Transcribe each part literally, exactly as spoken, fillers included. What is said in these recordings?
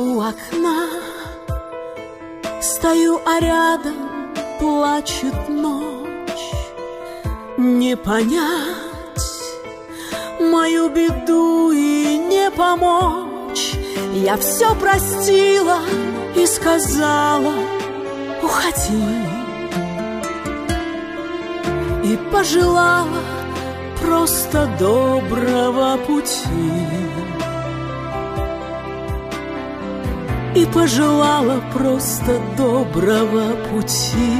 У окна стою, а рядом плачет ночь. Не понять мою беду и не помочь. Я все простила и сказала: уходи. И пожелала просто доброго пути. И пожелала просто доброго пути.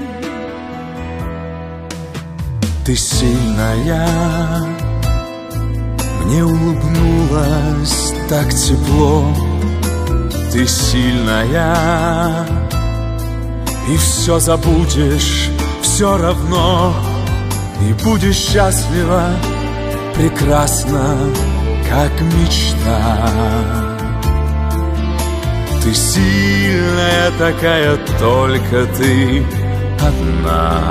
Ты сильная, мне улыбнулась так тепло. Ты сильная, и все забудешь все равно. И будешь счастлива, прекрасна, как мечта. Ты сильная такая, только ты одна.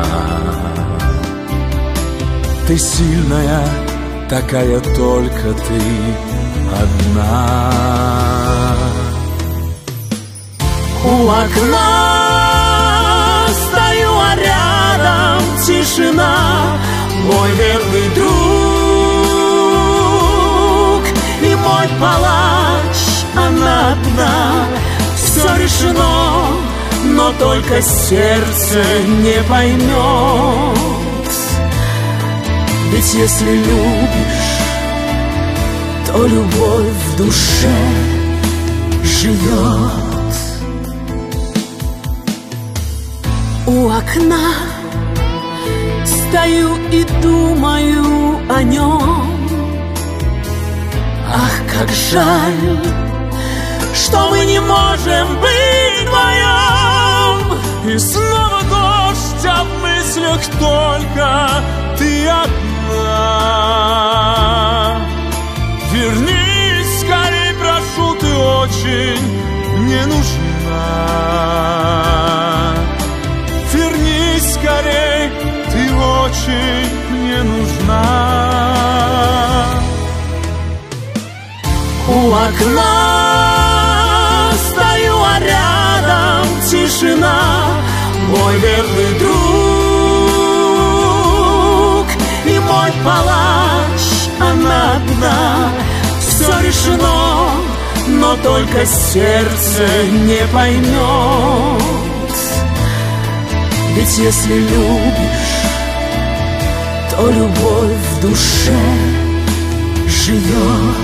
Ты сильная такая, только ты одна. У окна стою, а рядом тишина. Мой верный друг и мой палач, она одна. Все решено, но только сердце не поймет. Ведь если любишь, то любовь в душе живет. У окна стою и думаю о нем. Ах, как жаль, что мы не можем быть вдвоем. И снова дождь, а в мыслях только ты одна. Вернись скорей, прошу, ты очень мне нужна. Вернись скорей, ты очень мне нужна. У окна стою, а рядом тишина. Мой верный друг и мой палач, она одна. Все решено, но только сердце не поймет. Ведь если любишь, то любовь в душе живет.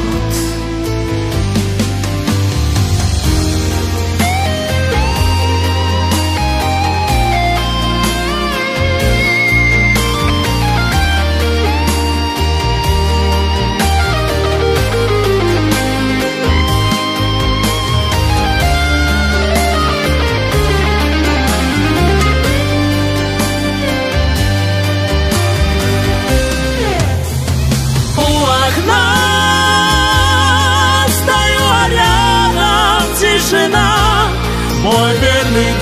Мой верный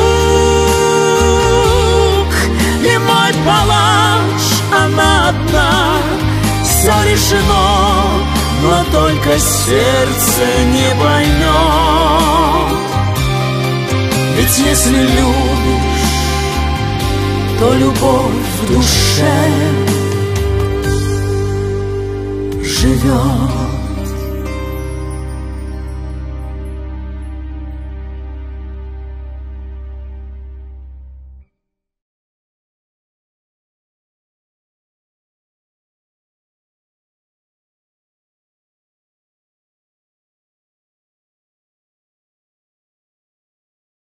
друг и мой палач, она одна. Все решено, но только сердце не поймет. Ведь если любишь, то любовь в душе живет.